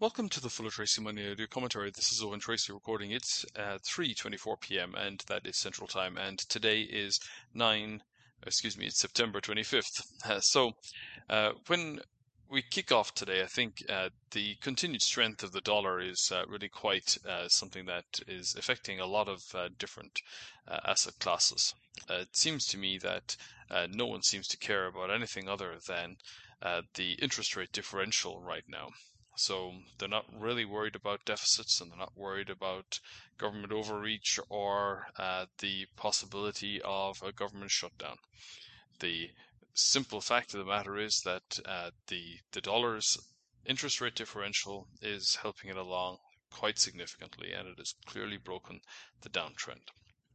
Welcome to the Full of Tracy Money Audio Commentary. This is Owen Tracy recording. It's 3:24 p.m. and that is Central Time. And today is it's September 25th. When we kick off today, I think the continued strength of the dollar is really quite something that is affecting a lot of different asset classes. It seems to me that no one seems to care about anything other than the interest rate differential right now. So they're not really worried about deficits, and they're not worried about government overreach or the possibility of a government shutdown. The simple fact of the matter is that the dollar's interest rate differential is helping it along quite significantly, and it has clearly broken the downtrend.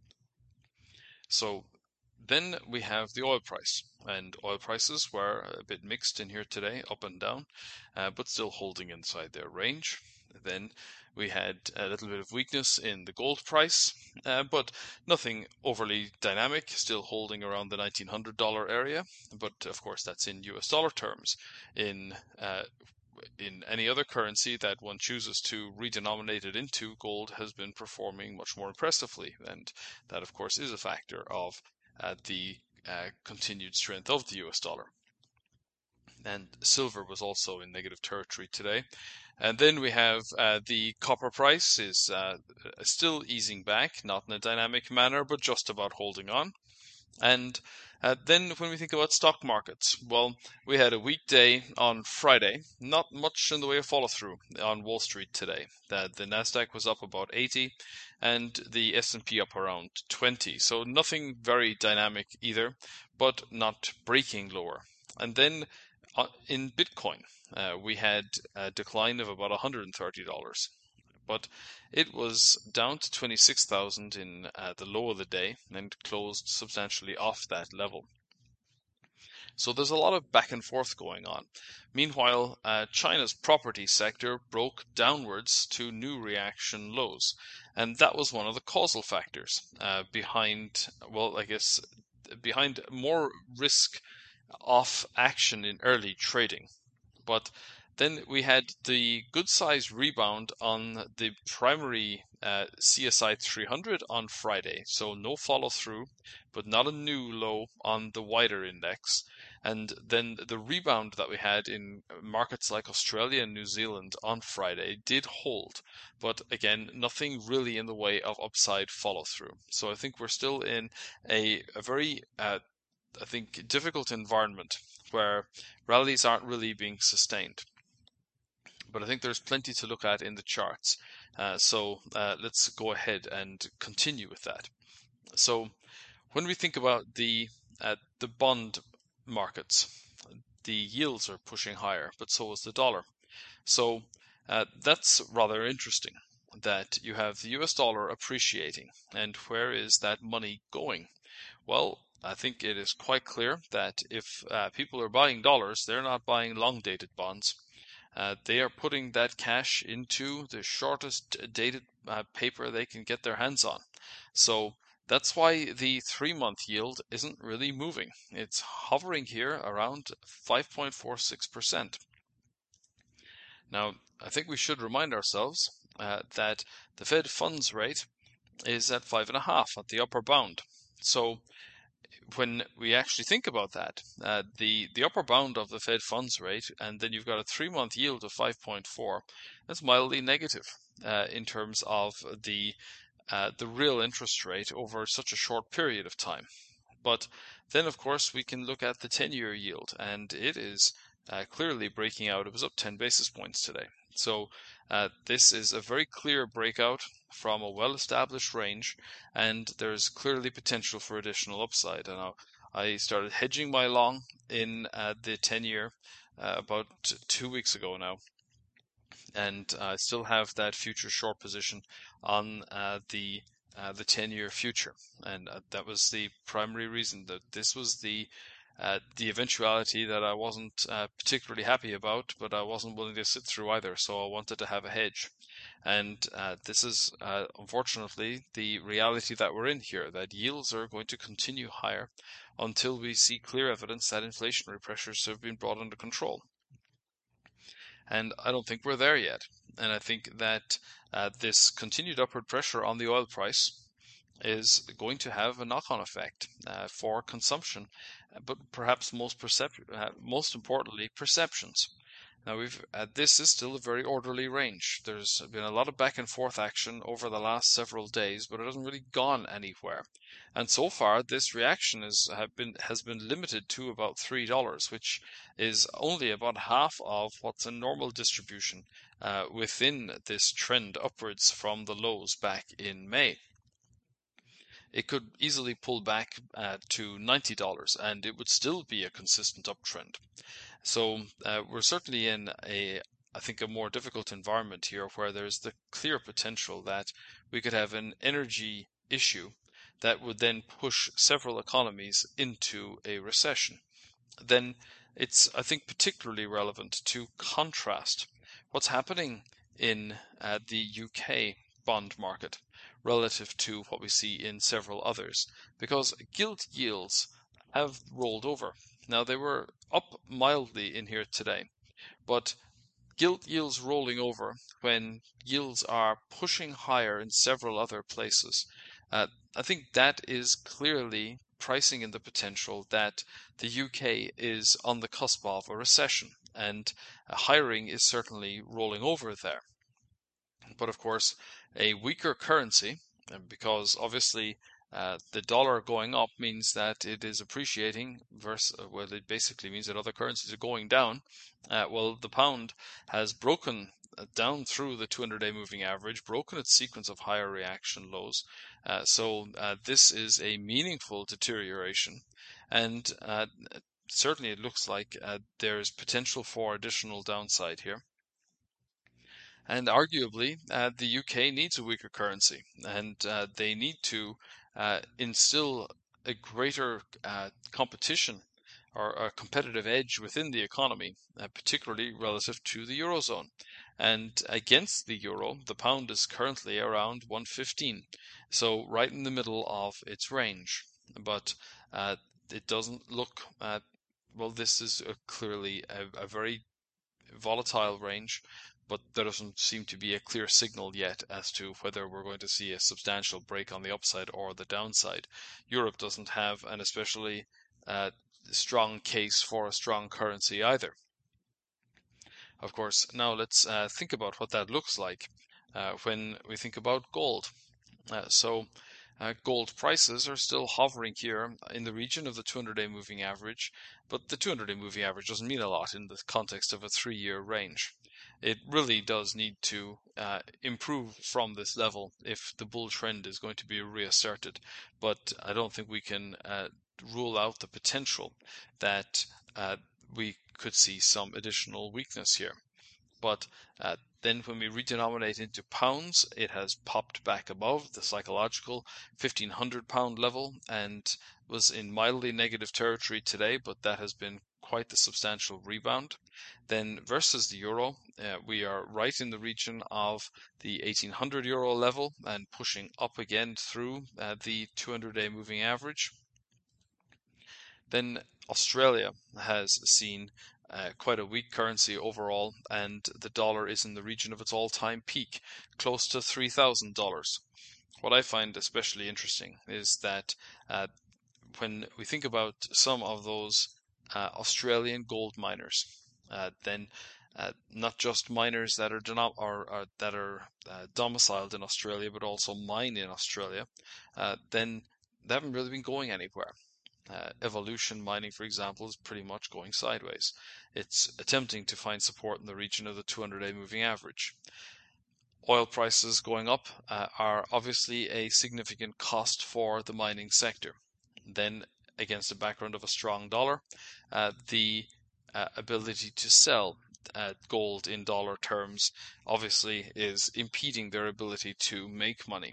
So then we have the oil price, and oil prices were a bit mixed in here today, up and down, but still holding inside their range. Then we had a little bit of weakness in the gold price, but nothing overly dynamic, still holding around the $1,900 area. But of course, that's in US dollar terms. In any other currency that one chooses to redenominate it into, gold has been performing much more impressively, and that of course is a factor of the continued strength of the US dollar. And silver was also in negative territory today. And then we have the copper price is still easing back, not in a dynamic manner, but just about holding on. And then when we think about stock markets, well, we had a weekday on Friday, not much in the way of follow-through on Wall Street today. The Nasdaq was up about 80 and the S&P up around 20. So nothing very dynamic either, but not breaking lower. And then in Bitcoin, we had a decline of about $130. But it was down to 26,000 in the low of the day and closed substantially off that level. So there's a lot of back and forth going on. Meanwhile, China's property sector broke downwards to new reaction lows. And that was one of the causal factors behind more risk off action in early trading. But then we had the good size rebound on the primary CSI 300 on Friday. So no follow through, but not a new low on the wider index. And then the rebound that we had in markets like Australia and New Zealand on Friday did hold. But again, nothing really in the way of upside follow through. So I think we're still in a very difficult environment where rallies aren't really being sustained. But I think there's plenty to look at in the charts. So let's go ahead and continue with that. So when we think about the bond markets, the yields are pushing higher, but so is the dollar. So that's rather interesting that you have the US dollar appreciating. And where is that money going? Well, I think it is quite clear that if people are buying dollars, they're not buying long-dated bonds. They are putting that cash into the shortest dated paper they can get their hands on. So that's why the 3-month yield isn't really moving. It's hovering here around 5.46%. Now, I think we should remind ourselves that the Fed funds rate is at 5.5 at the upper bound. So when we actually think about that, the upper bound of the Fed funds rate, and then you've got a 3-month yield of 5.4, that's mildly negative in terms of the real interest rate over such a short period of time. But then, of course, we can look at the 10-year yield, and it is clearly breaking out. It was up 10 basis points today. So this is a very clear breakout from a well-established range, and there's clearly potential for additional upside. And I started hedging my long in the 10-year about 2 weeks ago now, and I still have that future short position on the 10-year future, and that was the primary reason that this was the eventuality that I wasn't particularly happy about, but I wasn't willing to sit through either, so I wanted to have a hedge. And this is unfortunately the reality that we're in here, that yields are going to continue higher until we see clear evidence that inflationary pressures have been brought under control. And I don't think we're there yet. and I think that this continued upward pressure on the oil price is going to have a knock-on effect for consumption, but perhaps most importantly, perceptions. Now this is still a very orderly range. There's been a lot of back and forth action over the last several days, but it hasn't really gone anywhere. And so far, this reaction has been limited to about $3, which is only about half of what's a normal distribution within this trend upwards from the lows back in May. It could easily pull back to $90 and it would still be a consistent uptrend. So we're certainly in I think, a more difficult environment here where there's the clear potential that we could have an energy issue that would then push several economies into a recession. Then it's, I think, particularly relevant to contrast what's happening in the UK bond market relative to what we see in several others, because gilt yields have rolled over. Now, they were up mildly in here today, but gilt yields rolling over when yields are pushing higher in several other places, I think that is clearly pricing in the potential that the UK is on the cusp of a recession, and hiring is certainly rolling over there. But of course, a weaker currency, because obviously the dollar going up means that it is appreciating versus, well, it basically means that other currencies are going down. Well, the pound has broken down through the 200-day moving average, broken its sequence of higher reaction lows. So this is a meaningful deterioration, and certainly it looks like there's potential for additional downside here. And arguably, the UK needs a weaker currency, and they need to instill a greater competition or a competitive edge within the economy, particularly relative to the Eurozone. And against the euro, the pound is currently around 115, so right in the middle of its range. But it doesn't look, well, this is clearly a very volatile range, but there doesn't seem to be a clear signal yet as to whether we're going to see a substantial break on the upside or the downside. Europe doesn't have an especially strong case for a strong currency either. Of course, now let's think about what that looks like when we think about gold. Gold prices are still hovering here in the region of the 200-day moving average, but the 200-day moving average doesn't mean a lot in the context of a 3-year range. It really does need to improve from this level if the bull trend is going to be reasserted, but I don't think we can rule out the potential that we could see some additional weakness here. But then when we redenominate into pounds, it has popped back above the psychological £1,500 level and was in mildly negative territory today, but that has been quite the substantial rebound. Then versus the euro, we are right in the region of the €1,800 level and pushing up again through the 200-day moving average. Then Australia has seen quite a weak currency overall, and the dollar is in the region of its all-time peak, close to $3,000. What I find especially interesting is that when we think about some of those Australian gold miners, then not just miners that are domiciled in Australia, but also mine in Australia, then they haven't really been going anywhere. Evolution Mining, for example, is pretty much going sideways. It's attempting to find support in the region of the 200-day moving average. Oil prices going up are obviously a significant cost for the mining sector. Then, against a background of a strong dollar, the ability to sell gold in dollar terms obviously is impeding their ability to make money.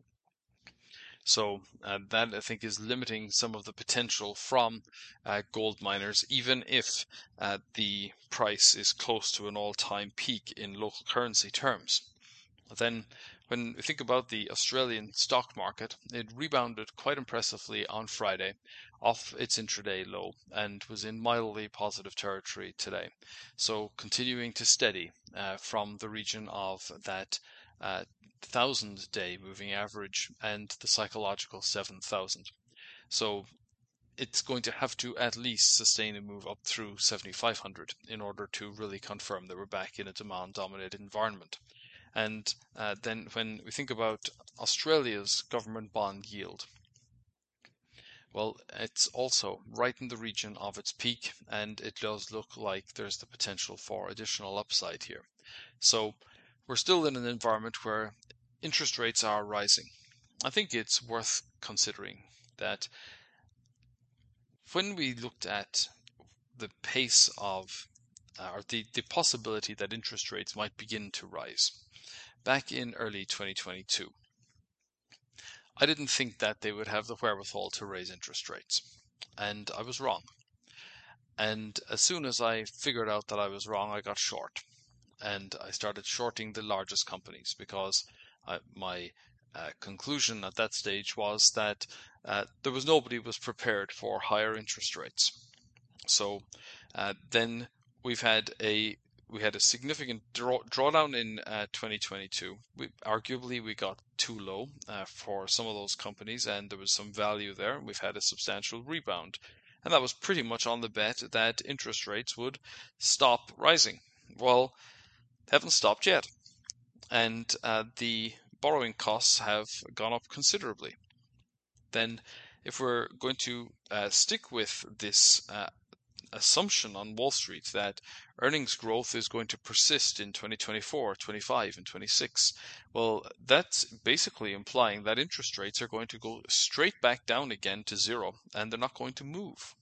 So that, I think, is limiting some of the potential from gold miners, even if the price is close to an all-time peak in local currency terms. Then when we think about the Australian stock market, it rebounded quite impressively on Friday off its intraday low and was in mildly positive territory today. So continuing to steady from the region of that 1,000-day moving average and the psychological 7,000. So it's going to have to at least sustain a move up through 7,500 in order to really confirm that we're back in a demand-dominated environment. And then when we think about Australia's government bond yield, well, it's also right in the region of its peak, and it does look like there's the potential for additional upside here. So we're still in an environment where interest rates are rising. I think it's worth considering that when we looked at the pace of, or the possibility that interest rates might begin to rise back in early 2022, I didn't think that they would have the wherewithal to raise interest rates. And I was wrong. And as soon as I figured out that I was wrong, I got short. And I started shorting the largest companies because my conclusion at that stage was that nobody was prepared for higher interest rates. So then we had a significant drawdown in 2022. Arguably, we got too low for some of those companies, and there was some value there. We've had a substantial rebound, and that was pretty much on the bet that interest rates would stop rising. Well, they haven't stopped yet, and the borrowing costs have gone up considerably. Then, if we're going to stick with this assumption on Wall Street that earnings growth is going to persist in 2024, 25, and 26, well, that's basically implying that interest rates are going to go straight back down again to zero, and they're not going to move.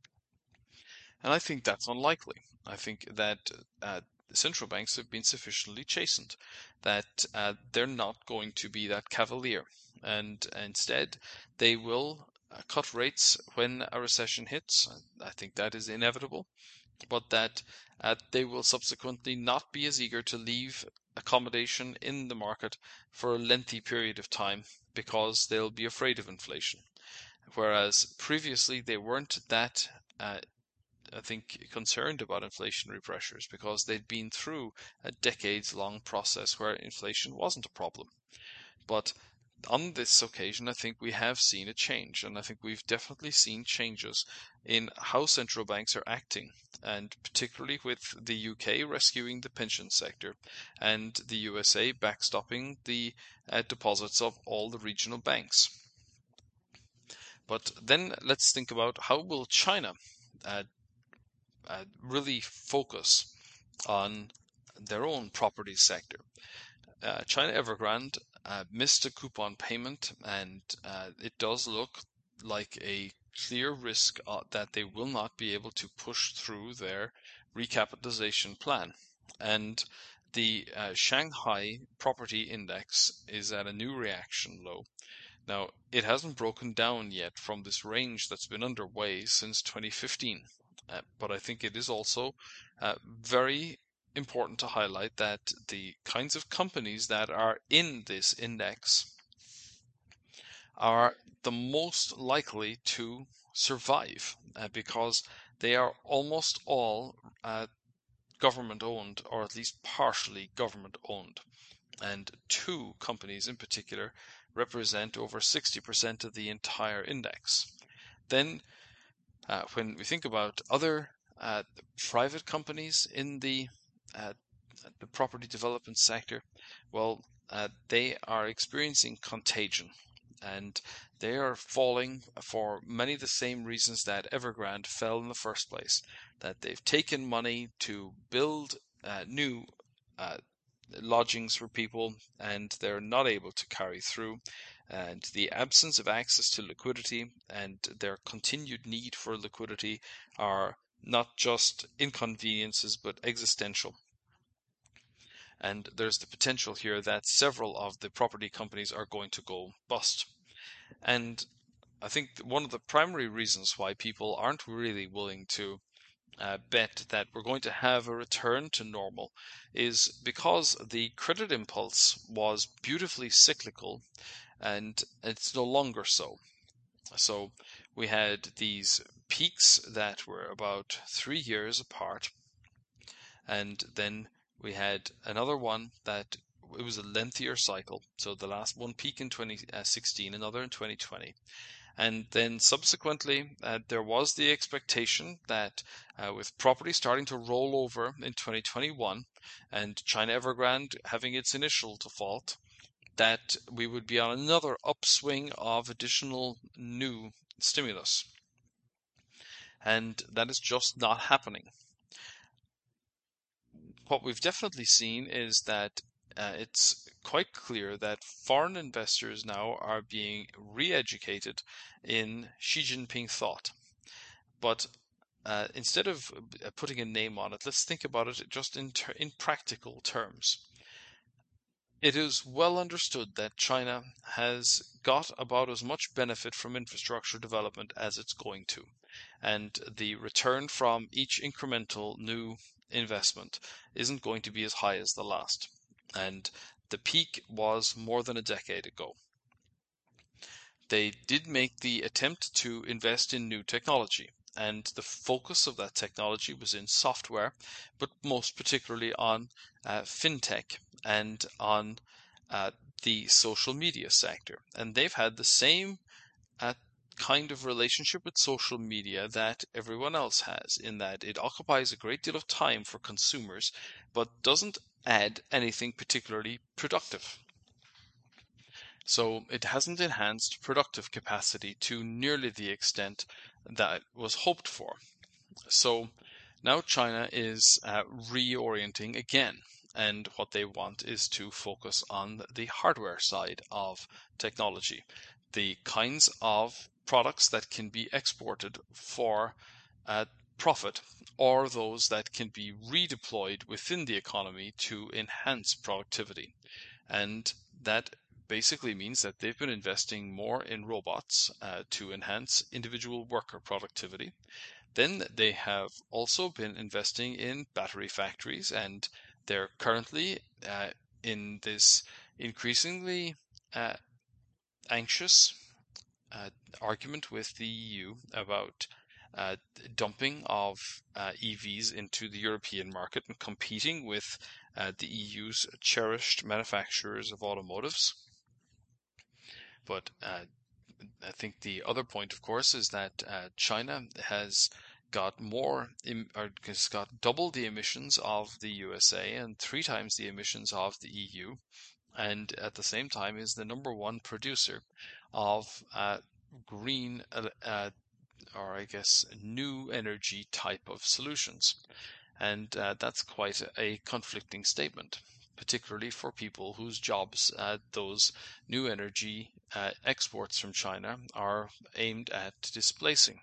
And I think that's unlikely. I think that central banks have been sufficiently chastened that they're not going to be that cavalier, and instead they will cut rates when a recession hits. I think that is inevitable, but that they will subsequently not be as eager to leave accommodation in the market for a lengthy period of time because they'll be afraid of inflation. Whereas previously they weren't that I think concerned about inflationary pressures because they'd been through a decades-long process where inflation wasn't a problem. But on this occasion, I think we have seen a change, and I think we've definitely seen changes in how central banks are acting, and particularly with the UK rescuing the pension sector and the USA backstopping the deposits of all the regional banks. But then let's think about how will China really focus on their own property sector. China Evergrande missed a coupon payment, and it does look like a clear risk that they will not be able to push through their recapitalization plan. And the Shanghai property index is at a new reaction low. Now, it hasn't broken down yet from this range that's been underway since 2015. But I think it is also very important to highlight that the kinds of companies that are in this index are the most likely to survive because they are almost all government owned, or at least partially government owned. And two companies in particular represent over 60% of the entire index. Then when we think about other private companies in the property development sector, well, they are experiencing contagion, and they are falling for many of the same reasons that Evergrande fell in the first place. That they've taken money to build new lodgings for people, and they're not able to carry through. And the absence of access to liquidity and their continued need for liquidity are not just inconveniences but existential. And there's the potential here that several of the property companies are going to go bust. And I think one of the primary reasons why people aren't really willing to bet that we're going to have a return to normal is because the credit impulse was beautifully cyclical and it's no longer so. So we had these peaks that were about 3 years apart, and then we had another one that it was a lengthier cycle. So the last one peak in 2016, another in 2020. And then subsequently, there was the expectation that with property starting to roll over in 2021 and China Evergrande having its initial default, that we would be on another upswing of additional new stimulus. And that is just not happening. What we've definitely seen is that it's quite clear that foreign investors now are being re-educated in Xi Jinping thought. But instead of putting a name on it, let's think about it just in practical terms. It is well understood that China has got about as much benefit from infrastructure development as it's going to, and the return from each incremental new investment isn't going to be as high as the last. And the peak was more than a decade ago. They did make the attempt to invest in new technology, and the focus of that technology was in software, but most particularly on fintech and on the social media sector. And they've had the same kind of relationship with social media that everyone else has, in that it occupies a great deal of time for consumers, but doesn't add anything particularly productive. So it hasn't enhanced productive capacity to nearly the extent that was hoped for. So now China is reorienting again, and what they want is to focus on the hardware side of technology, the kinds of products that can be exported for profit, or those that can be redeployed within the economy to enhance productivity. And that basically means that they've been investing more in robots to enhance individual worker productivity. Then they have also been investing in battery factories, and they're currently in this increasingly uh, anxious argument with the EU about uh, dumping of EVs into the European market and competing with the EU's cherished manufacturers of automotives. But I think the other point, of course, is that China has got has got double the emissions of the USA and 3 times the emissions of the EU, and at the same time is the #1 producer of green, or I guess new energy type of solutions. And that's quite a conflicting statement, particularly for people whose jobs those new energy exports from China are aimed at displacing.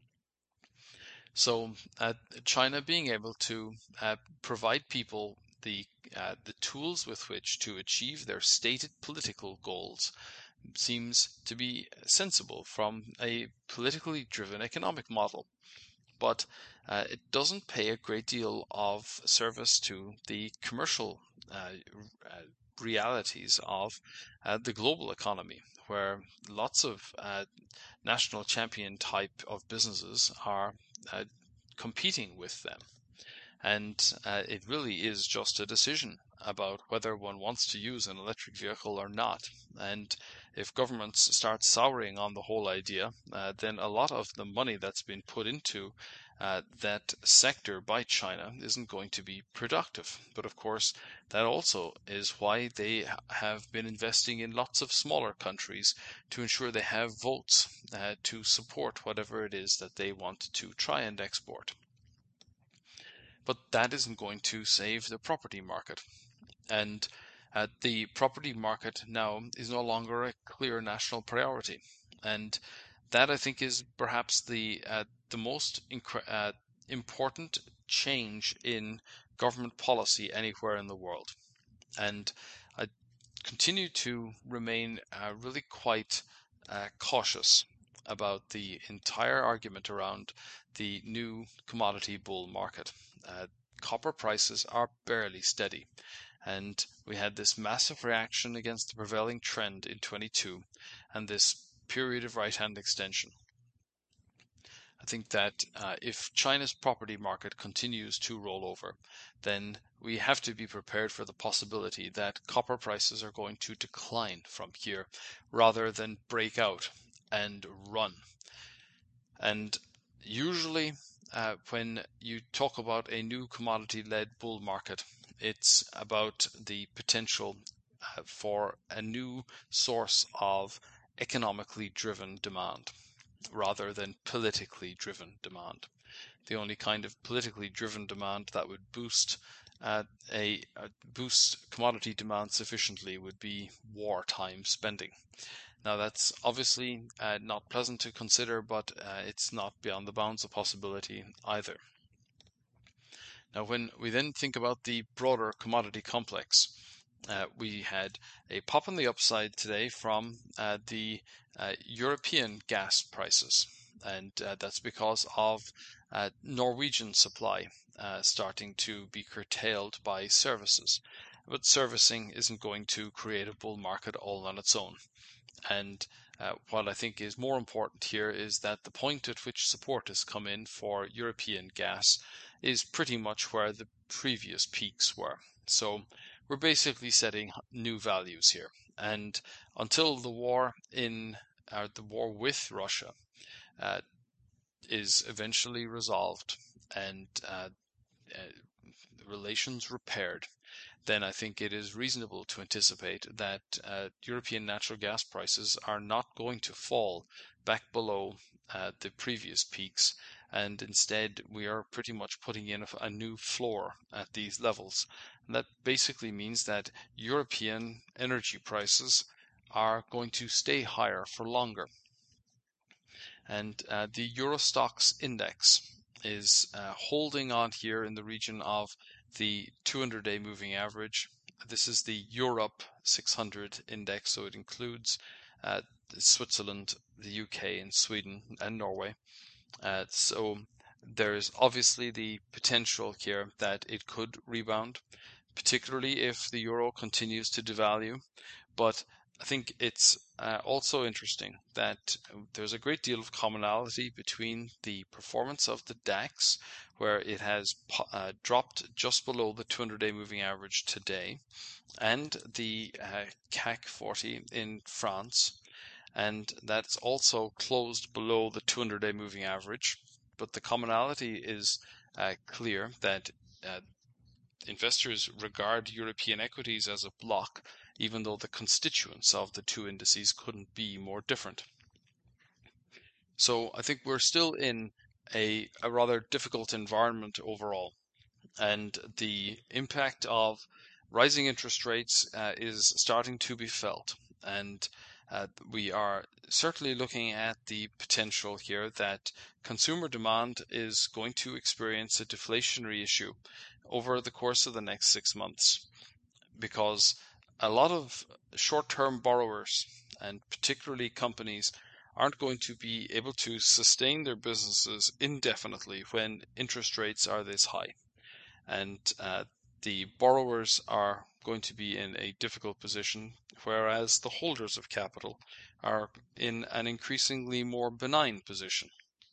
So China being able to provide people the tools with which to achieve their stated political goals seems to be sensible from a politically driven economic model. But it doesn't pay a great deal of service to the commercial realities of the global economy, where lots of national champion type of businesses are competing with them. And it really is just a decision about whether one wants to use an electric vehicle or not. And if governments start souring on the whole idea, then a lot of the money that's been put into that sector by China isn't going to be productive. But of course, that also is why they have been investing in lots of smaller countries to ensure they have votes to support whatever it is that they want to try and export. But that isn't going to save the property market. And the property market now is no longer a clear national priority. And that, I think, is perhaps the most important change in government policy anywhere in the world. And I continue to remain really quite cautious about the entire argument around the new commodity bull market. Copper prices are barely steady, and we had this massive reaction against the prevailing trend in 22 and this period of right-hand extension. I think that if China's property market continues to roll over, then we have to be prepared for the possibility that copper prices are going to decline from here rather than break out and run. And usually when you talk about a new commodity-led bull market, it's about the potential for a new source of economically driven demand rather than politically driven demand. The only kind of politically driven demand that would boost boost commodity demand sufficiently would be wartime spending. Now that's obviously not pleasant to consider, but it's not beyond the bounds of possibility either. Now when we then think about the broader commodity complex, we had a pop on the upside today from the European gas prices, and that's because of Norwegian supply starting to be curtailed by services. But servicing isn't going to create a bull market all on its own. And what I think is more important here is that the point at which support has come in for European gas is pretty much where the previous peaks were. So we're basically setting new values here. And until the war with Russia is eventually resolved and relations repaired, then I think it is reasonable to anticipate that European natural gas prices are not going to fall back below the previous peaks, and instead we are pretty much putting in a new floor at these levels. And that basically means that European energy prices are going to stay higher for longer. And the Euro Stoxx index is holding on here in the region of the 200-day moving average. This is the Europe 600 index, so it includes Switzerland, the UK, and Sweden, and Norway. So there's obviously the potential here that it could rebound, particularly if the euro continues to devalue. But I think it's also interesting that there's a great deal of commonality between the performance of the DAX, where it has dropped just below the 200-day moving average today, and the CAC 40 in France, and that's also closed below the 200-day moving average. But the commonality is clear that investors regard European equities as a block, even though the constituents of the two indices couldn't be more different. So I think we're still in a rather difficult environment overall, and the impact of rising interest rates is starting to be felt, and we are certainly looking at the potential here that consumer demand is going to experience a deflationary issue over the course of the next 6 months, because a lot of short-term borrowers, and particularly companies, aren't going to be able to sustain their businesses indefinitely when interest rates are this high. And the borrowers are going to be in a difficult position, whereas the holders of capital are in an increasingly more benign position.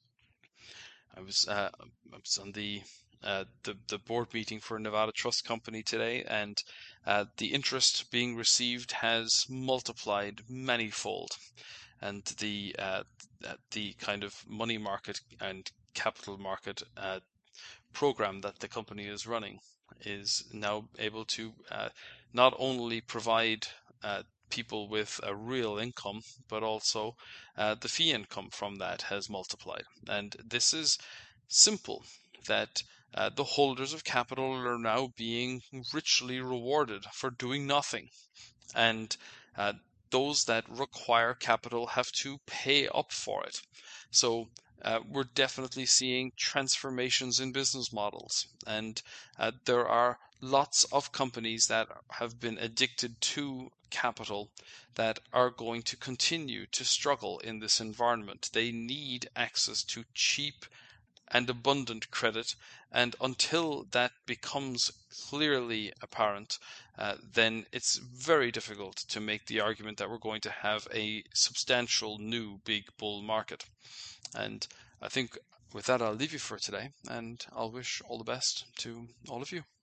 I was on the board meeting for Nevada Trust Company today, and the interest being received has multiplied manifold, and the kind of money market and capital market program that the company is running is now able to not only provide people with a real income, but also the fee income from that has multiplied. And this is simple, that the holders of capital are now being richly rewarded for doing nothing. And those that require capital have to pay up for it. So we're definitely seeing transformations in business models, and there are lots of companies that have been addicted to capital that are going to continue to struggle in this environment. They need access to cheap and abundant credit, and until that becomes clearly apparent, then it's very difficult to make the argument that we're going to have a substantial new big bull market. And I think with that, I'll leave you for today, and I'll wish all the best to all of you.